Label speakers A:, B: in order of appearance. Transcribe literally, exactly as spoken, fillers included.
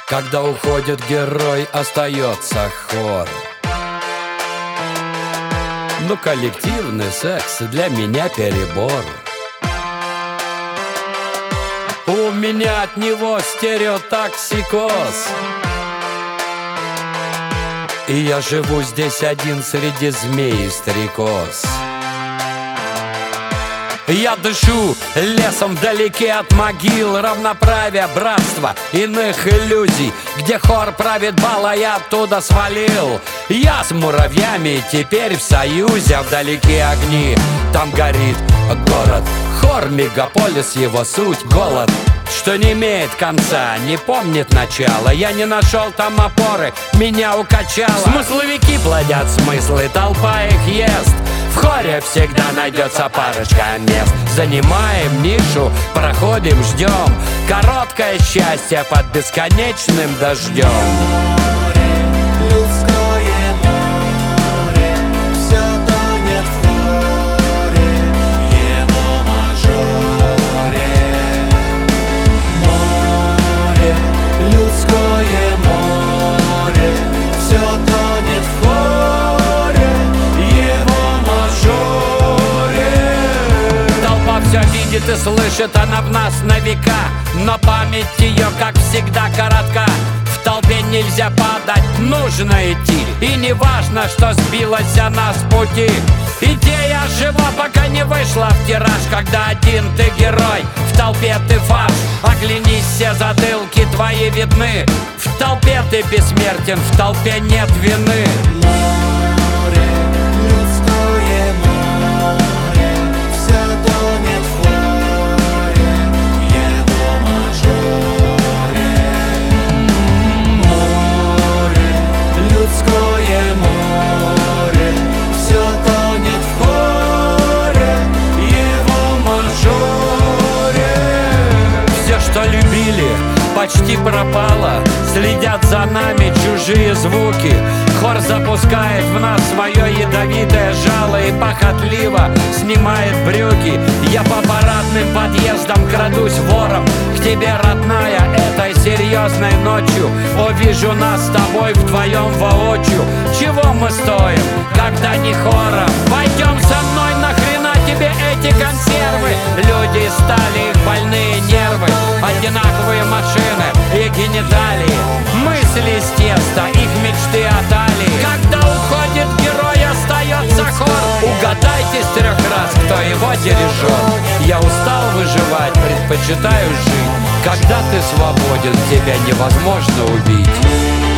A: Когда уходит герой, остается хор. Но коллективный секс для меня перебор. У меня от него стереотоксикоз. И я живу здесь один среди змей и стрекоз. Я дышу лесом вдалеке от могил, равноправия, братства, иных иллюзий. Где хор правит бал, а я оттуда свалил. Я с муравьями теперь в союзе, а вдалеке огни, там горит город. Хор, мегаполис, его суть, голод, что не имеет конца, не помнит начала. Я не нашел там опоры, меня укачало. Смысловики плодят смыслы, толпа их ест. В хоре всегда найдется парочка мест. Занимаем нишу, проходим, ждем. Короткое счастье под бесконечным дождем. Видит и слышит она в нас на века, но память ее, как всегда, коротка. В толпе нельзя падать, нужно идти. И не важно, что сбилась она с пути. Идея жива, пока не вышла в тираж. Когда один ты герой, в толпе ты фарш. Оглянись, все затылки твои видны. В толпе ты бессмертен, в толпе нет вины. Почти пропало, следят за нами чужие звуки. Хор запускает в нас свое ядовитое жало и похотливо снимает брюки. Я по парадным подъездам крадусь вором к тебе, родная, этой серьезной ночью. О, вижу нас с тобой вдвоем воочию. Чего мы стоим, когда не хором? Пойдем со мной, нахрена тебе эти консервы? Люди стали, их больные нервы, одинаковые машины и гениталии, мысли с теста, их мечты о талии. Когда уходит герой, остается хор. Угадайте с трех раз, кто его дирижер. Я устал выживать, предпочитаю жить. Когда ты свободен, тебя невозможно убить.